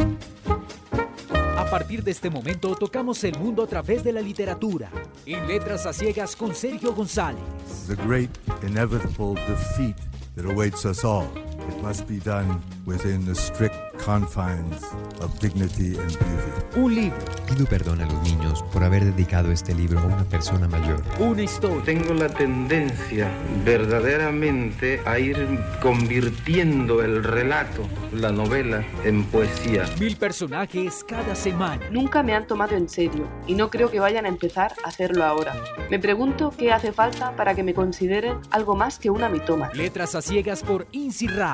A partir de este momento tocamos el mundo a través de la literatura. En Letras a Ciegas con Sergio González. The great inevitable defeat that awaits us all. It must be done within the strict confines of dignity and beauty. Un libro. Pido perdón a los niños por haber dedicado este libro a una persona mayor. Una historia. Tengo la tendencia verdaderamente a ir convirtiendo el relato, la novela, en poesía. 1000 personajes cada semana. Nunca me han tomado en serio y no creo que vayan a empezar a hacerlo ahora. Me pregunto qué hace falta para que me consideren algo más que una mitómana. Letras a Ciegas por INSI Radio.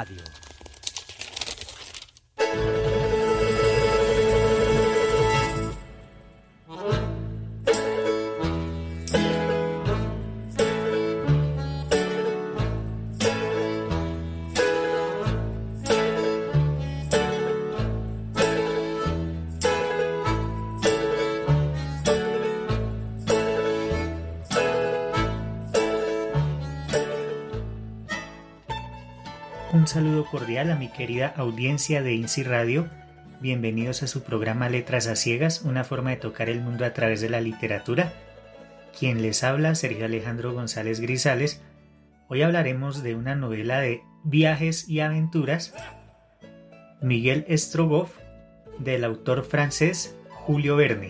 Un saludo cordial a mi querida audiencia de INSI Radio. Bienvenidos a su programa Letras a Ciegas, una forma de tocar el mundo a través de la literatura. Quien les habla, Sergio Alejandro González Grisales. Hoy hablaremos de una novela de viajes y aventuras, Miguel Strogoff, del autor francés Julio Verne.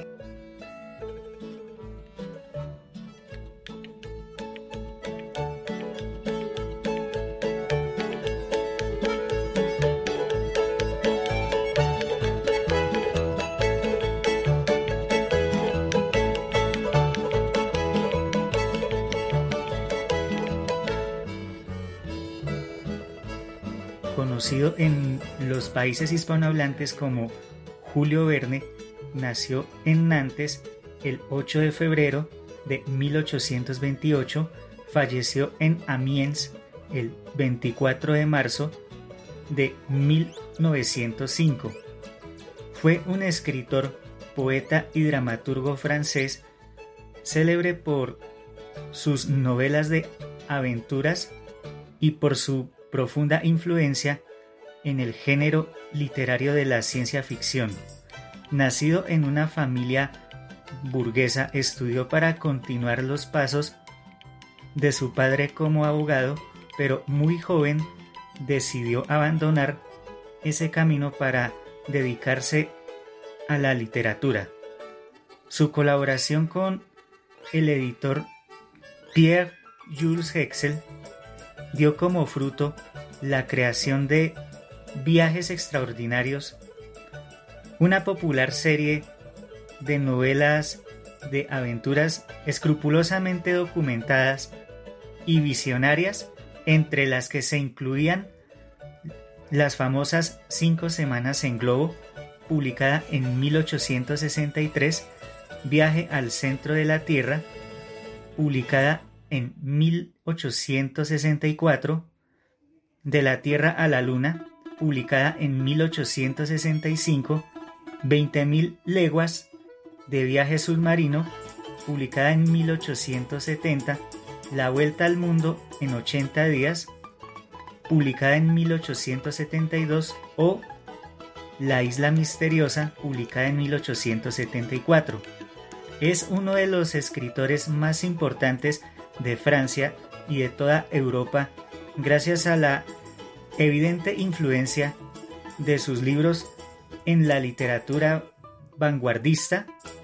Conocido en los países hispanohablantes como Julio Verne, nació en Nantes el 8 de febrero de 1828, falleció en Amiens el 24 de marzo de 1905. Fue un escritor, poeta y dramaturgo francés, célebre por sus novelas de aventuras y por su profunda influencia en el género literario de la ciencia ficción. Nacido en una familia burguesa, estudió para continuar los pasos de su padre como abogado, pero muy joven decidió abandonar ese camino para dedicarse a la literatura. Su colaboración con el editor Pierre-Jules Hexel dio como fruto la creación de Viajes Extraordinarios, una popular serie de novelas de aventuras escrupulosamente documentadas y visionarias, entre las que se incluían las famosas 5 semanas en globo, publicada en 1863, Viaje al centro de la Tierra, publicada en 1864, De la Tierra a la Luna, publicada en 1865, 20.000 leguas de viaje submarino, publicada en 1870, La Vuelta al Mundo en 80 días, publicada en 1872, o La Isla Misteriosa, publicada en 1874. Es uno de los escritores más importantes de Francia y de toda Europa, gracias a la evidente influencia de sus libros en la literatura vanguardista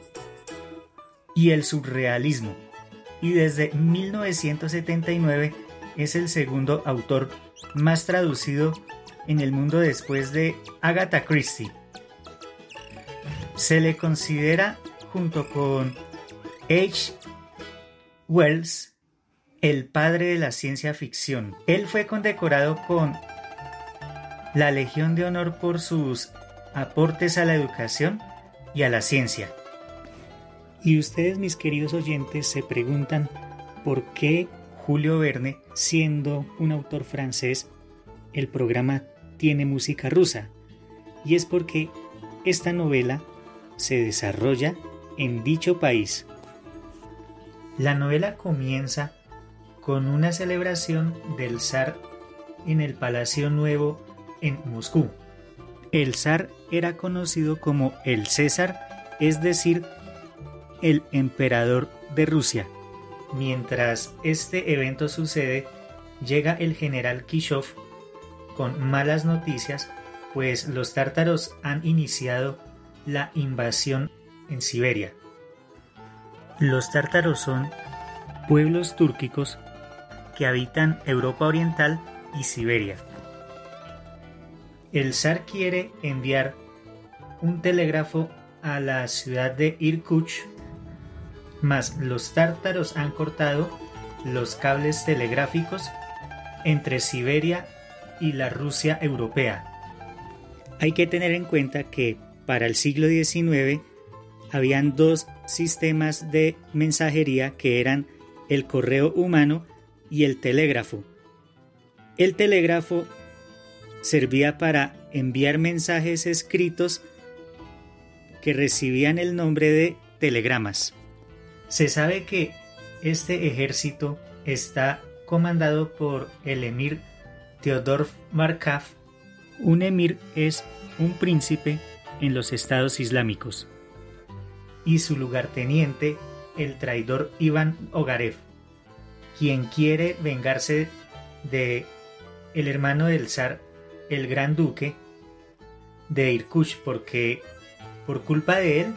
y el surrealismo, y desde 1979 es el segundo autor más traducido en el mundo después de Agatha Christie. Se le considera, junto con H. Wells, el padre de la ciencia ficción. Él fue condecorado con la Legión de Honor por sus aportes a la educación y a la ciencia. Y ustedes, mis queridos oyentes, se preguntan por qué Julio Verne, siendo un autor francés, el programa tiene música rusa. Y es porque esta novela se desarrolla en dicho país. La novela comienza con una celebración del zar en el Palacio Nuevo en Moscú. El zar era conocido como el César, es decir, el emperador de Rusia. Mientras este evento sucede, llega el general Kishov con malas noticias, pues los tártaros han iniciado la invasión en Siberia. Los tártaros son pueblos túrquicos que habitan Europa Oriental y Siberia. El zar quiere enviar un telégrafo a la ciudad de Irkutsk, mas los tártaros han cortado los cables telegráficos entre Siberia y la Rusia europea. Hay que tener en cuenta que para el siglo XIX habían dos sistemas de mensajería que eran el correo humano y el telégrafo. El telégrafo servía para enviar mensajes escritos que recibían el nombre de telegramas. Se sabe que este ejército está comandado por el emir Teodor Markov. Un emir es un príncipe en los estados islámicos, y su lugarteniente, el traidor Iván Ogarev, quien quiere vengarse de el hermano del zar, el gran duque de Irkutsk, porque por culpa de él,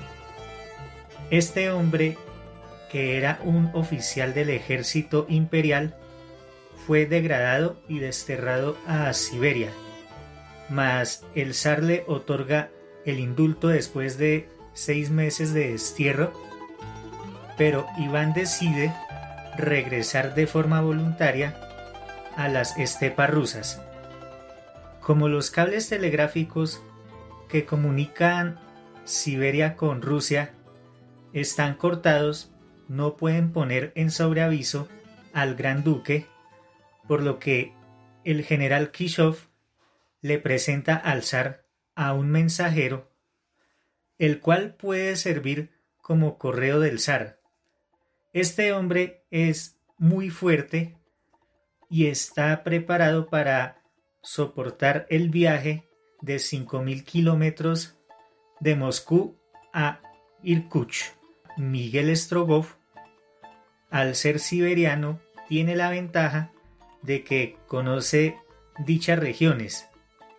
este hombre, que era un oficial del ejército imperial, fue degradado y desterrado a Siberia, mas el zar le otorga el indulto después de 6 meses de destierro, pero Iván decide regresar de forma voluntaria a las estepas rusas. Como los cables telegráficos que comunican Siberia con Rusia están cortados, no pueden poner en sobreaviso al gran duque, por lo que el general Kishov le presenta al zar a un mensajero, el cual puede servir como correo del zar. Este hombre es muy fuerte y está preparado para soportar el viaje de 5.000 kilómetros de Moscú a Irkutsk. Miguel Strogoff, al ser siberiano, tiene la ventaja de que conoce dichas regiones,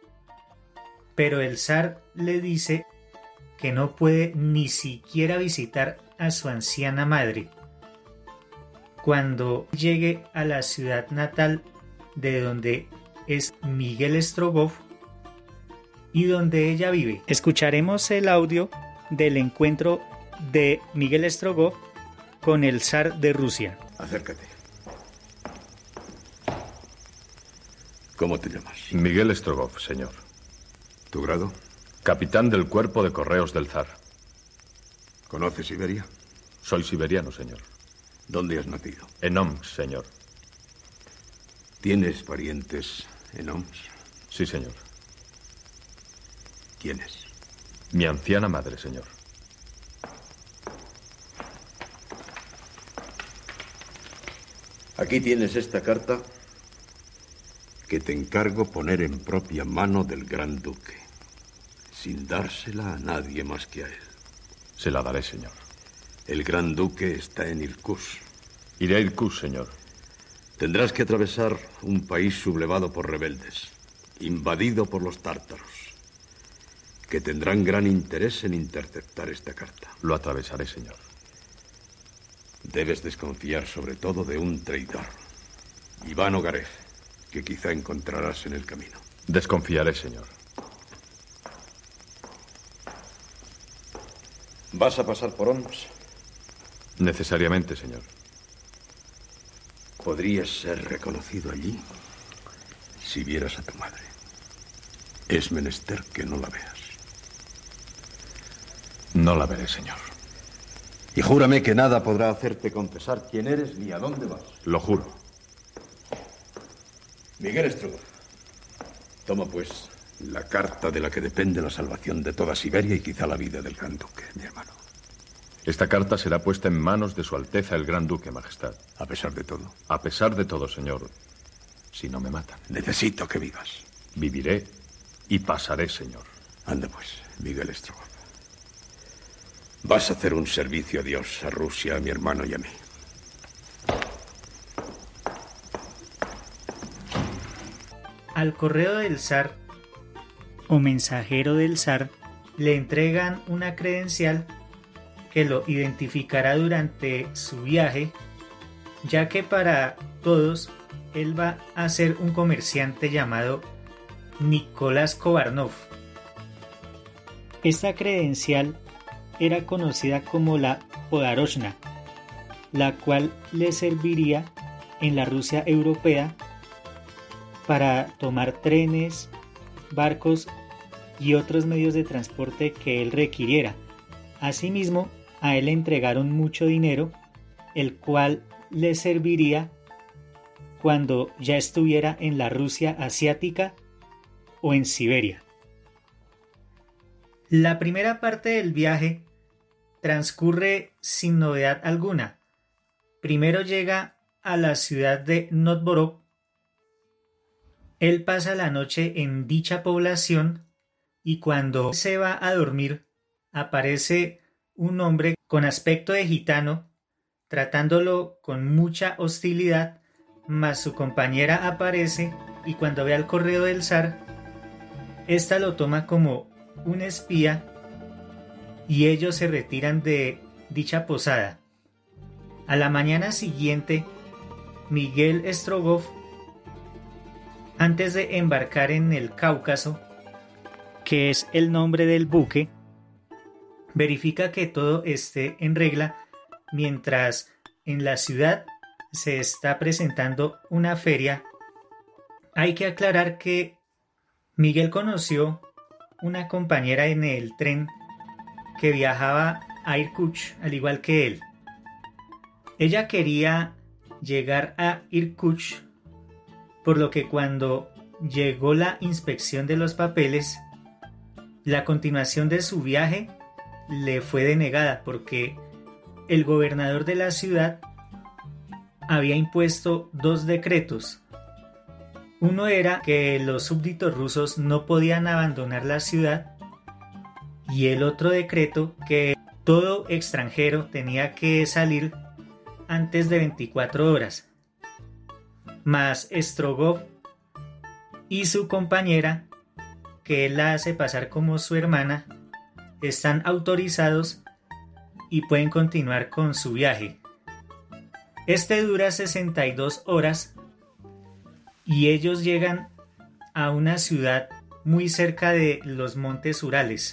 pero el zar le dice que no puede ni siquiera visitar a su anciana madre. Cuando llegue a la ciudad natal de donde es Miguel Strogoff y donde ella vive, escucharemos el audio del encuentro de Miguel Strogoff con el zar de Rusia. Acércate. ¿Cómo te llamas? Miguel Strogoff, señor. ¿Tu grado? Capitán del cuerpo de correos del zar. ¿Conoces Siberia? Soy siberiano, señor. ¿Dónde has nacido? En Omsk, señor. ¿Tienes parientes en Omsk? Sí, señor. ¿Quiénes? Mi anciana madre, señor. Aquí tienes esta carta que te encargo poner en propia mano del gran duque, sin dársela a nadie más que a él. Se la daré, señor. El gran duque está en Irkutsk. Iré a Irkutsk, señor. Tendrás que atravesar un país sublevado por rebeldes, invadido por los tártaros, que tendrán gran interés en interceptar esta carta. Lo atravesaré, señor. Debes desconfiar sobre todo de un traidor, Iván Ogarev, que quizá encontrarás en el camino. Desconfiaré, señor. ¿Vas a pasar por Omsk? Necesariamente, señor. Podrías ser reconocido allí si vieras a tu madre. Es menester que no la veas. No la veré, señor. Y júrame que nada podrá hacerte confesar quién eres ni a dónde vas. Lo juro. Miguel Strogoff, toma pues la carta de la que depende la salvación de toda Siberia y quizá la vida del gran duque, mi hermano. Esta carta será puesta en manos de su Alteza el Gran Duque, Majestad. A pesar de todo. A pesar de todo, señor. Si no me matan. Necesito que vivas. Viviré y pasaré, señor. Anda pues, Miguel Strogoff. Vas a hacer un servicio a Dios, a Rusia, a mi hermano y a mí. Al correo del zar o mensajero del zar le entregan una credencial que lo identificará durante su viaje, ya que para todos él va a ser un comerciante llamado Nicolás Kovarnov. Esta credencial era conocida como la Podoroshna, la cual le serviría en la Rusia europea para tomar trenes, barcos y otros medios de transporte que él requiriera. Asimismo, a él le entregaron mucho dinero, el cual le serviría cuando ya estuviera en la Rusia asiática o en Siberia. La primera parte del viaje transcurre sin novedad alguna. Primero llega a la ciudad de Novgorod. Él pasa la noche en dicha población y cuando se va a dormir aparece un hombre con aspecto de gitano tratándolo con mucha hostilidad, mas su compañera aparece y cuando ve al correo del zar, ésta lo toma como un espía y ellos se retiran de dicha posada. A la mañana siguiente, Miguel Strogoff, antes de embarcar en el Cáucaso, que es el nombre del buque, verifica que todo esté en regla mientras en la ciudad se está presentando una feria. Hay que aclarar que Miguel conoció una compañera en el tren que viajaba a Irkutsk, al igual que él. Ella quería llegar a Irkutsk, por lo que cuando llegó la inspección de los papeles, la continuación de su viaje le fue denegada porque el gobernador de la ciudad había impuesto 2 decretos. Uno era que los súbditos rusos no podían abandonar la ciudad y el otro decreto que todo extranjero tenía que salir antes de 24 horas. Mas Strogoff y su compañera, que él la hace pasar como su hermana, están autorizados y pueden continuar con su viaje. Este dura 62 horas y ellos llegan a una ciudad muy cerca de los montes Urales.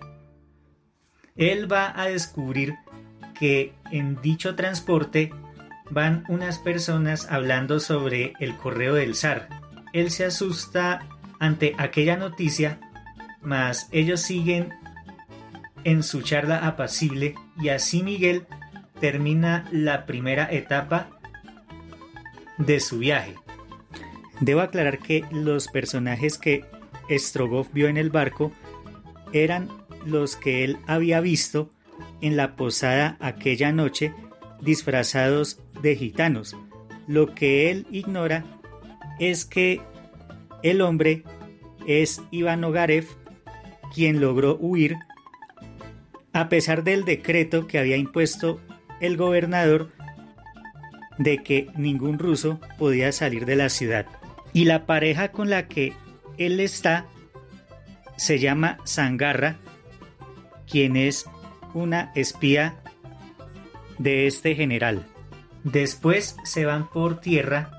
Él va a descubrir que en dicho transporte van unas personas hablando sobre el correo del zar. Él se asusta ante aquella noticia, mas ellos siguen en su charla apacible y así Miguel termina la primera etapa de su viaje. Debo aclarar que los personajes que Strogoff vio en el barco eran los que él había visto en la posada aquella noche disfrazados de gitanos. Lo que él ignora es que el hombre es Iván Ogarev, quien logró huir a pesar del decreto que había impuesto el gobernador de que ningún ruso podía salir de la ciudad. Y la pareja con la que él está se llama Zangarra, quien es una espía de este general. Después se van por tierra.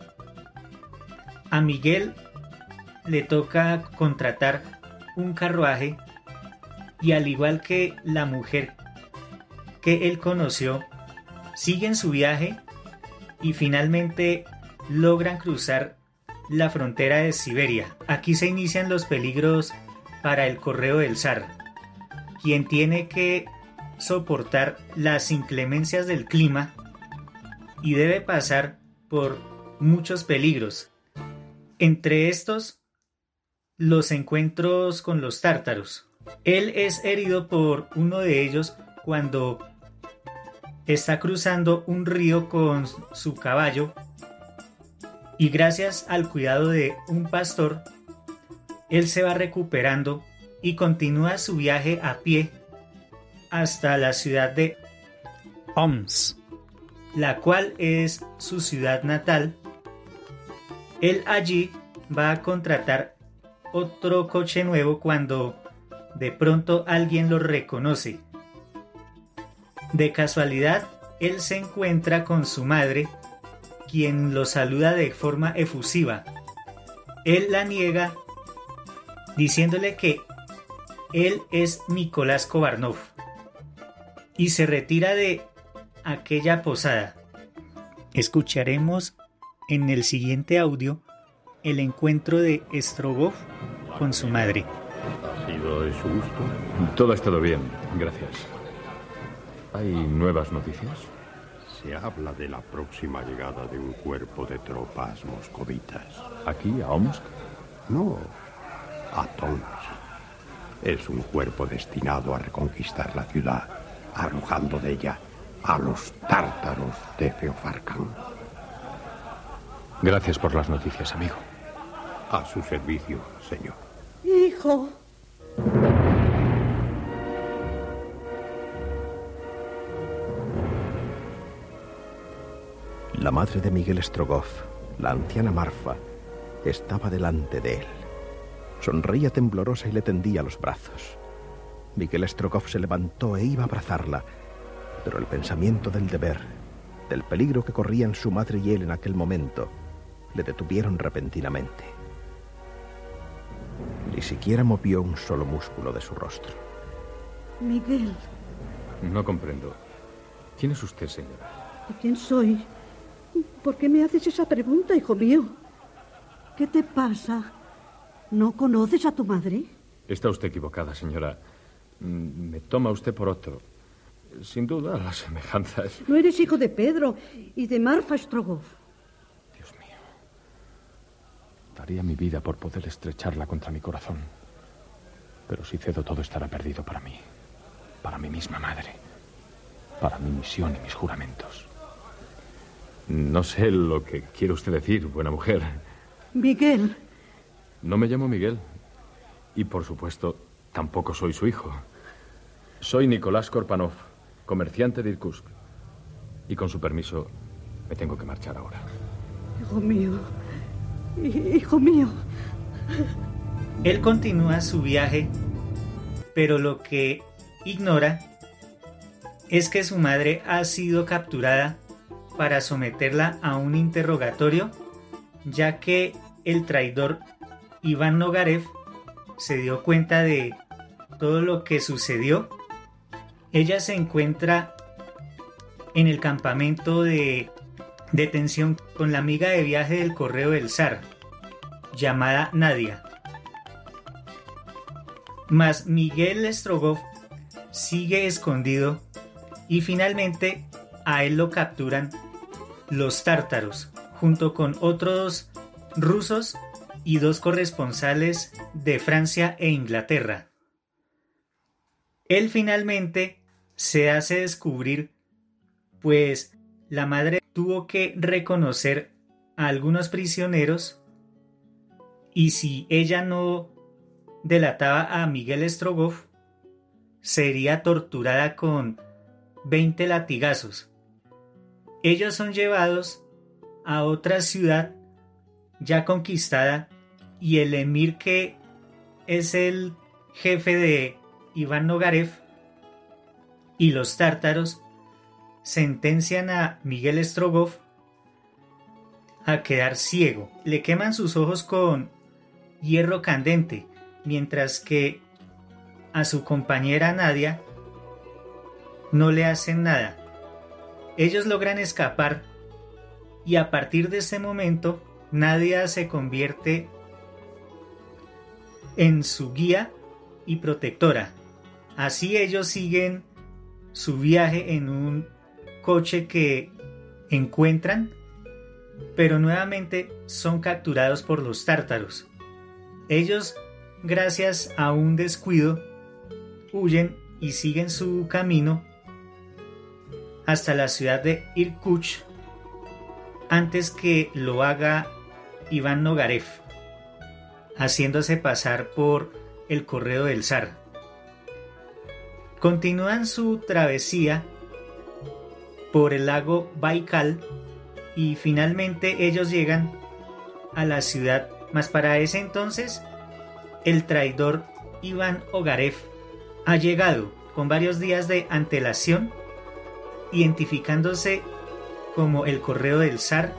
A Miguel le toca contratar un carruaje y al igual que la mujer que él conoció, siguen su viaje y finalmente logran cruzar la frontera de Siberia. Aquí se inician los peligros para el correo del zar, quien tiene que soportar las inclemencias del clima y debe pasar por muchos peligros. Entre estos, los encuentros con los tártaros. Él es herido por uno de ellos cuando está cruzando un río con su caballo y gracias al cuidado de un pastor, él se va recuperando y continúa su viaje a pie hasta la ciudad de Homs, la cual es su ciudad natal. Él allí va a contratar otro coche nuevo cuando de pronto alguien lo reconoce. De casualidad, él se encuentra con su madre, quien lo saluda de forma efusiva. Él la niega, diciéndole que él es Nicolás Kovarnov, y se retira de aquella posada. Escucharemos en el siguiente audio el encuentro de Strogoff con su madre. ¿Ha sido de su gusto? Todo ha estado bien, gracias. ¿Hay nuevas noticias? Se habla de la próxima llegada de un cuerpo de tropas moscovitas. ¿Aquí, a Omsk? No, a Tomsk. Es un cuerpo destinado a reconquistar la ciudad, arrojando de ella a los tártaros de Feofarkán. Gracias por las noticias, amigo. A su servicio, señor. Hijo. La madre de Miguel Strogoff, la anciana Marfa, estaba delante de él. Sonreía temblorosa y le tendía los brazos. Miguel Strogoff se levantó e iba a abrazarla, pero el pensamiento del deber, del peligro que corrían su madre y él en aquel momento, le detuvieron repentinamente. Ni siquiera movió un solo músculo de su rostro. Miguel. No comprendo. ¿Quién es usted, señora? ¿Quién soy? ¿Por qué me haces esa pregunta, hijo mío? ¿Qué te pasa? ¿No conoces a tu madre? Está usted equivocada, señora. Me toma usted por otro. Sin duda, las semejanzas... No eres hijo de Pedro y de Marfa Strogoff. Dios mío. Daría mi vida por poder estrecharla contra mi corazón. Pero si cedo, todo estará perdido para mí. Para mi misma madre. Para mi misión y mis juramentos. No sé lo que quiere usted decir, buena mujer. Miguel. No me llamo Miguel. Y, por supuesto, tampoco soy su hijo. Soy Nicolás Korpanov, comerciante de Irkutsk. Y con su permiso, me tengo que marchar ahora. Hijo mío. Hijo mío. Él continúa su viaje, pero lo que ignora es que su madre ha sido capturada para someterla a un interrogatorio, ya que el traidor Iván Nogarev se dio cuenta de todo lo que sucedió. Ella se encuentra en el campamento de detención con la amiga de viaje del correo del zar, llamada Nadia. Mas Miguel Strogoff sigue escondido y finalmente a él lo capturan los tártaros, junto con otros rusos y 2 corresponsales de Francia e Inglaterra. Él finalmente se hace descubrir, pues la madre tuvo que reconocer a algunos prisioneros, y si ella no delataba a Miguel Strogoff, sería torturada con 20 latigazos. Ellos son llevados a otra ciudad ya conquistada, y el emir, que es el jefe de Iván Nogarev y los tártaros, sentencian a Miguel Strogoff a quedar ciego. Le queman sus ojos con hierro candente, mientras que a su compañera Nadia no le hacen nada. Ellos logran escapar, y a partir de ese momento Nadia se convierte en su guía y protectora. Así ellos siguen su viaje en un coche que encuentran, pero nuevamente son capturados por los tártaros. Ellos, gracias a un descuido, huyen y siguen su camino hasta la ciudad de Irkutsk antes que lo haga Iván Nogarev, haciéndose pasar por el correo del zar. Continúan su travesía por el lago Baikal y finalmente ellos llegan a la ciudad, mas para ese entonces el traidor Iván Ogarev ha llegado con varios días de antelación, identificándose como el correo del zar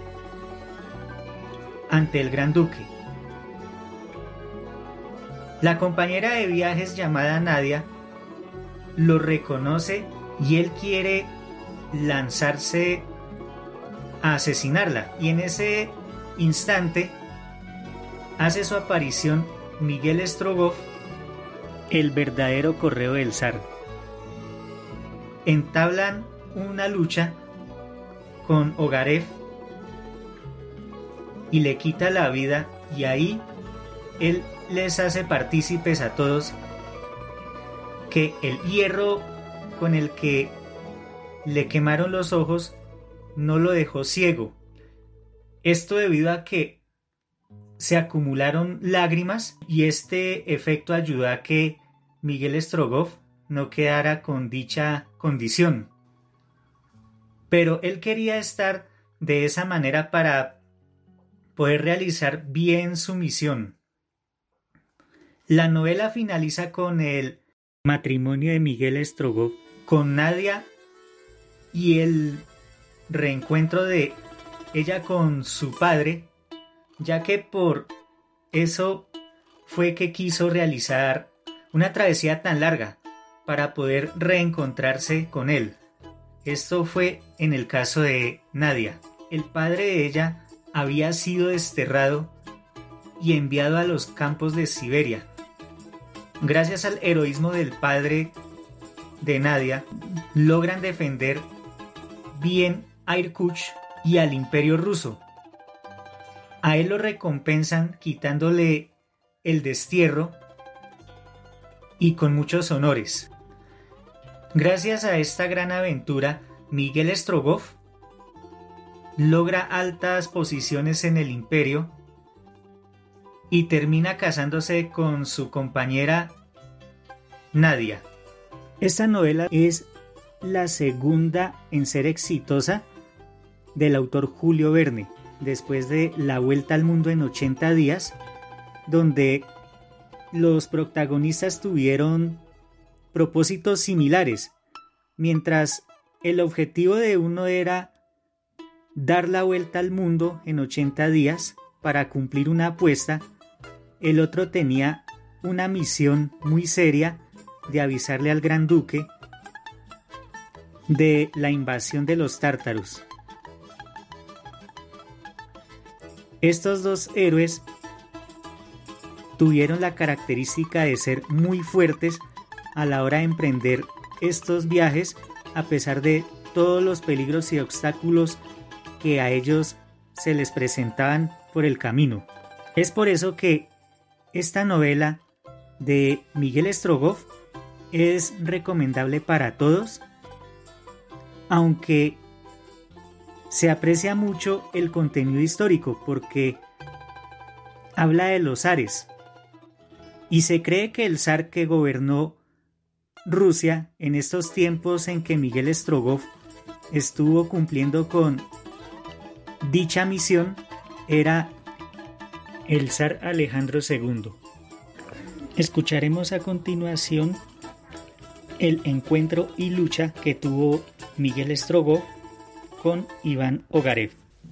ante el gran duque. La compañera de viajes llamada Nadia lo reconoce y él quiere lanzarse a asesinarla, y en ese instante hace su aparición Miguel Strogoff, el verdadero correo del zar. Entablan una lucha con Ogarev y le quita la vida, y ahí él les hace partícipes a todos que el hierro con el que le quemaron los ojos no lo dejó ciego. Esto debido a que se acumularon lágrimas, y este efecto ayudó a que Miguel Strogoff no quedara con dicha condición. Pero él quería estar de esa manera para poder realizar bien su misión. La novela finaliza con el matrimonio de Miguel Strogoff con Nadia y el reencuentro de ella con su padre, ya que por eso fue que quiso realizar una travesía tan larga para poder reencontrarse con él. Esto fue en el caso de Nadia. El padre de ella había sido desterrado y enviado a los campos de Siberia. Gracias al heroísmo del padre de Nadia, logran defender bien a Irkutsk y al Imperio ruso. A él lo recompensan quitándole el destierro y con muchos honores. Gracias a esta gran aventura, Miguel Strogoff logra altas posiciones en el imperio y termina casándose con su compañera Nadia. Esta novela es la segunda en ser exitosa del autor Julio Verne, después de La Vuelta al Mundo en 80 días, donde los protagonistas tuvieron propósitos similares. Mientras el objetivo de uno era dar la vuelta al mundo en 80 días para cumplir una apuesta, el otro tenía una misión muy seria de avisarle al gran duque de la invasión de los tártaros. Estos dos héroes tuvieron la característica de ser muy fuertes a la hora de emprender estos viajes, a pesar de todos los peligros y obstáculos que a ellos se les presentaban por el camino. Es por eso que esta novela de Miguel Strogoff es recomendable para todos, aunque se aprecia mucho el contenido histórico porque habla de los zares y se cree que el zar que gobernó Rusia en estos tiempos en que Miguel Strogoff estuvo cumpliendo con dicha misión era el zar Alejandro II. Escucharemos a continuación el encuentro y lucha que tuvo Miguel Strogoff con Iván Ogarev.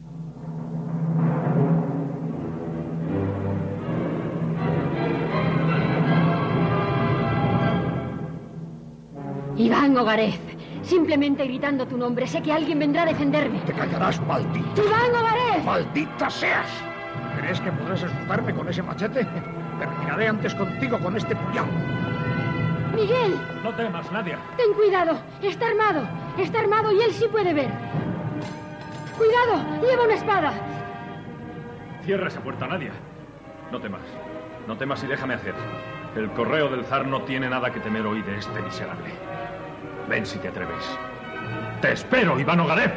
Iván Ogarev, simplemente gritando tu nombre, sé que alguien vendrá a defenderme. Te callarás, maldito. ¡Iván Ogarev! ¡Maldita seas! ¿Crees que podrás asustarme con ese machete? Terminaré antes contigo con este puñal. ¡Miguel! No temas, Nadia. Ten cuidado, está armado y él sí puede ver. ¡Cuidado! ¡Lleva una espada! Cierra esa puerta, Nadia. No temas y déjame hacer. El correo del zar no tiene nada que temer hoy de este miserable. Ven si te atreves. ¡Te espero, Iván Ogarev!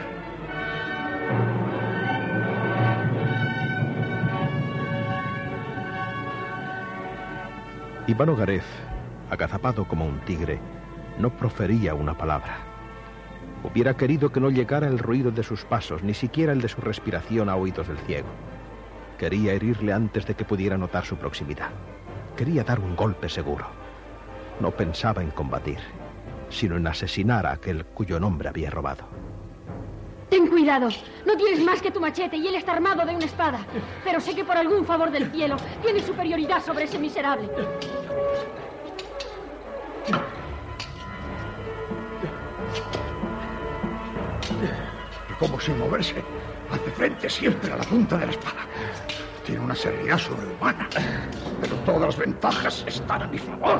Iván Ogarev, agazapado como un tigre, no profería una palabra. Hubiera querido que no llegara el ruido de sus pasos, ni siquiera el de su respiración a oídos del ciego. Quería herirle antes de que pudiera notar su proximidad. Quería dar un golpe seguro. No pensaba en combatir, sino en asesinar a aquel cuyo nombre había robado. Ten cuidado, no tienes más que tu machete y él está armado de una espada. Pero sé que por algún favor del cielo tiene superioridad sobre ese miserable. Como sin moverse, hace frente siempre a la punta de la espada. Tiene una serenidad sobrehumana, pero todas las ventajas están a mi favor.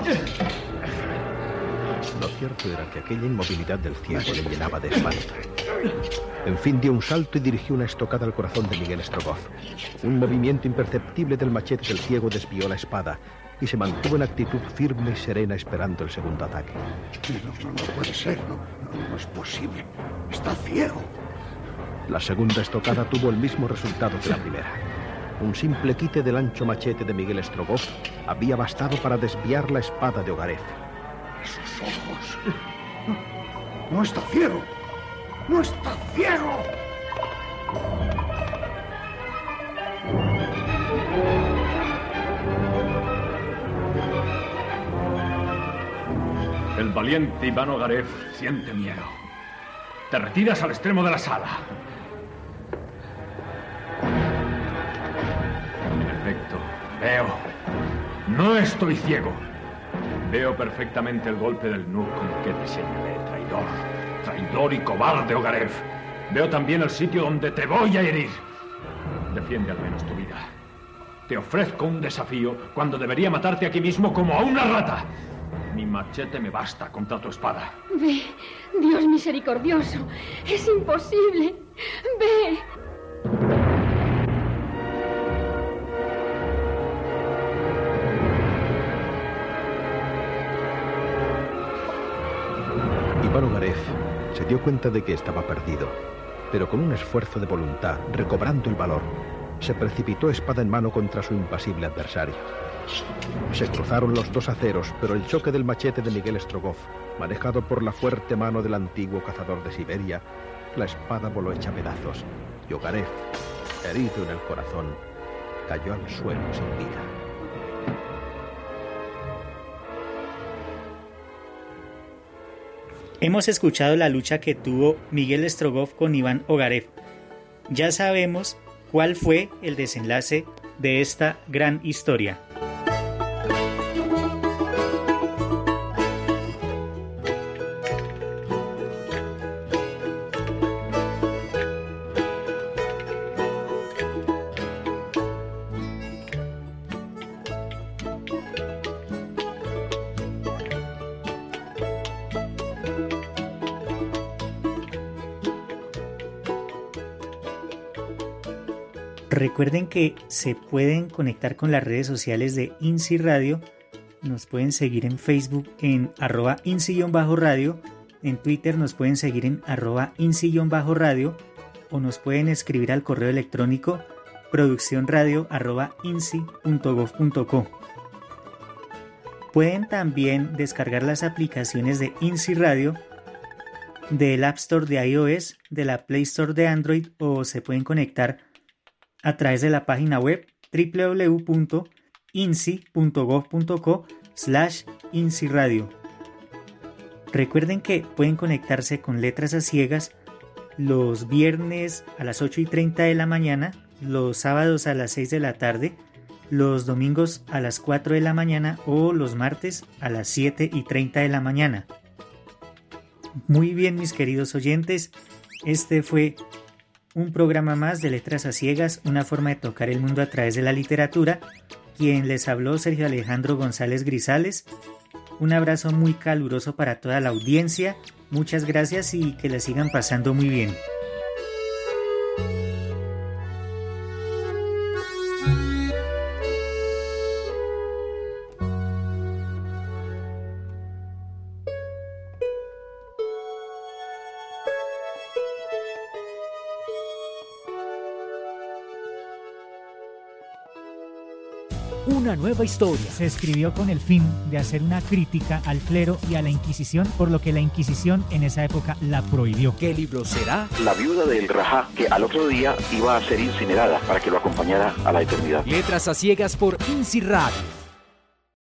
Lo cierto era que aquella inmovilidad del ciego le llenaba de espanto. En fin, dio un salto y dirigió una estocada al corazón de Miguel Strogoff. Un movimiento imperceptible del machete del ciego desvió la espada y se mantuvo en actitud firme y serena esperando el segundo ataque. No puede ser, no es posible. Está ciego. La segunda estocada tuvo el mismo resultado que la primera. Un simple quite del ancho machete de Miguel Strogoff había bastado para desviar la espada de Ogarev. ¡Esos ojos! No está ciego. ¡No está ciego! El valiente Iván Ogarev siente miedo. Te retiras al extremo de la sala. En efecto, veo. No estoy ciego. Veo perfectamente el golpe del nuc con que te señalé, traidor. Traidor y cobarde, Ogarev. Veo también el sitio donde te voy a herir. Defiende al menos tu vida. Te ofrezco un desafío cuando debería matarte aquí mismo como a una rata. Mi machete me basta contra tu espada. Ve, Dios misericordioso. Es imposible. Ve. Iván Ogarev se dio cuenta de que estaba perdido, pero con un esfuerzo de voluntad, recobrando el valor, se precipitó espada en mano contra su impasible adversario. Se cruzaron los dos aceros, pero el choque del machete de Miguel Strogoff, manejado por la fuerte mano del antiguo cazador de Siberia, la espada voló hecha pedazos, y Ogarev, herido en el corazón, cayó al suelo sin vida. Hemos escuchado la lucha que tuvo Miguel Strogoff con Iván Ogarev. Ya sabemos cuál fue el desenlace de esta gran historia. Recuerden que se pueden conectar con las redes sociales de INSI Radio. Nos pueden seguir en Facebook en @INSI_radio. En Twitter nos pueden seguir en @INSI_radio o nos pueden escribir al correo electrónico produccionradio@insi.gov.co. Pueden también descargar las aplicaciones de INSI Radio del App Store de iOS, de la Play Store de Android, o se pueden conectar a través de la página web www.insi.gov.co/INSIRadio. Recuerden que pueden conectarse con Letras a Ciegas los viernes a las 8:30 de la mañana, los sábados a las 6 de la tarde, los domingos a las 4 de la mañana o los martes a las 7:30 de la mañana. Muy bien, mis queridos oyentes, este fue un programa más de Letras a Ciegas, una forma de tocar el mundo a través de la literatura. Quien les habló, Sergio Alejandro González Grisales. Un abrazo muy caluroso para toda la audiencia. Muchas gracias y que la sigan pasando muy bien. una nueva historia. Se escribió con el fin de hacer una crítica al clero y a la Inquisición, por lo que la Inquisición en esa época la prohibió. ¿Qué libro será? La viuda del Rajá, que al otro día iba a ser incinerada para que lo acompañara a la eternidad. Letras a ciegas por INSI Radio.